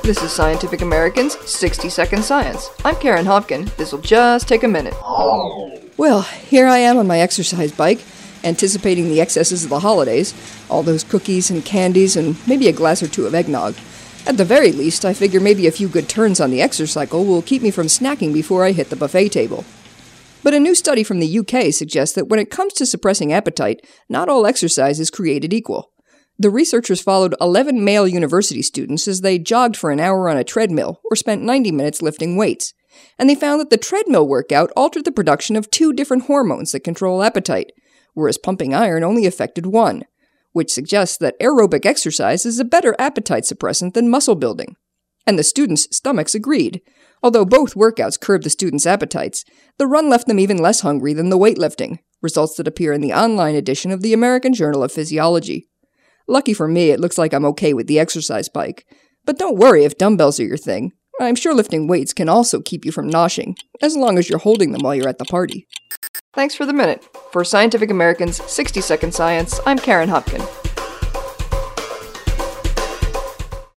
This is Scientific American's 60-Second Science. I'm Karen Hopkin. This'll just take a minute. Well, here I am on my exercise bike, anticipating the excesses of the holidays, all those cookies and candies and maybe a glass or two of eggnog. At the very least, I figure maybe a few good turns on the exercycle will keep me from snacking before I hit the buffet table. But a new study from the UK suggests that when it comes to suppressing appetite, not all exercise is created equal. The researchers followed 11 male university students as they jogged for an hour on a treadmill or spent 90 minutes lifting weights. And they found that the treadmill workout altered the production of 2 different hormones that control appetite, whereas pumping iron only affected one, which suggests that aerobic exercise is a better appetite suppressant than muscle building. And the students' stomachs agreed. Although both workouts curbed the students' appetites, the run left them even less hungry than the weightlifting, results that appear in the online edition of the American Journal of Physiology. Lucky for me, it looks like I'm okay with the exercise bike. But don't worry if dumbbells are your thing. I'm sure lifting weights can also keep you from noshing, as long as you're holding them while you're at the party. Thanks for the minute. For Scientific American's 60-Second Science, I'm Karen Hopkin.